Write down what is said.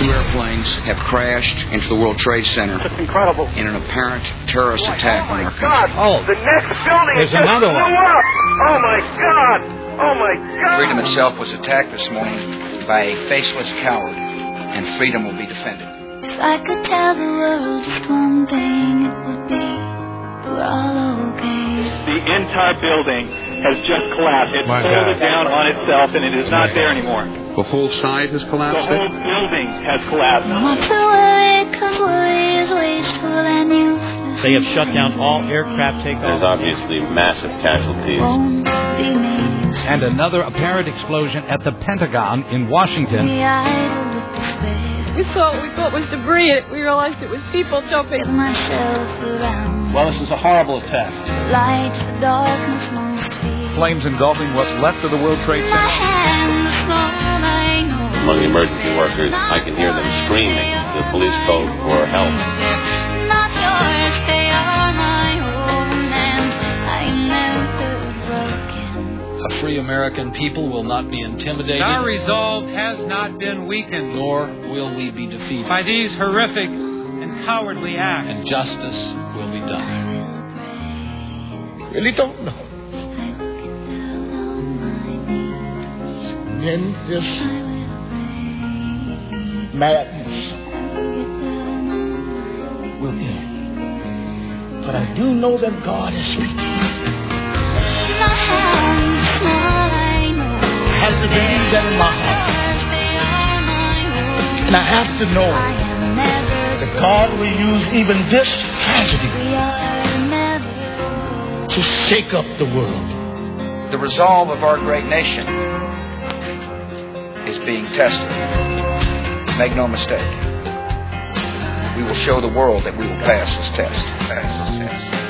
2 airplanes have crashed into the World Trade Center. That's incredible. In an apparent terrorist attack on our country. Oh, the next building is just blew up. Oh my God. Oh my God. Freedom itself was attacked this morning by a faceless coward, and freedom will be defended. If I could tell the world just one thing, it would be we're all okay. The entire building has just collapsed. It's folded down on itself, and it is not there anymore. The whole side has collapsed? The whole building has collapsed. Not to worry, 'cause worry is wasteful and useless. They have shut down all aircraft takeoffs. There's obviously massive casualties. Won't be me. And another apparent explosion at the Pentagon in Washington. We saw what we thought was debris. We realized it was people jumping. Well, this is a horrible attack. Light the darkness most fear. Flames engulfing what's left of the World Trade My Center. hands small, I know. Among the emergency workers, I can hear them screaming the police code for help. Not yours, they are my own, and I never broken. A free American people will not be intimidated. Our resolve has not been weakened, nor will we be defeated. by these horrific and cowardly acts. And justice will be done. Really don't know. In this madness will end. But I do know that God is speaking. I have to believe that in my heart. And I have to know that God will use even this tragedy to shake up the world. The resolve of our great nation is being tested. Make no mistake. We will show the world that we will pass this test.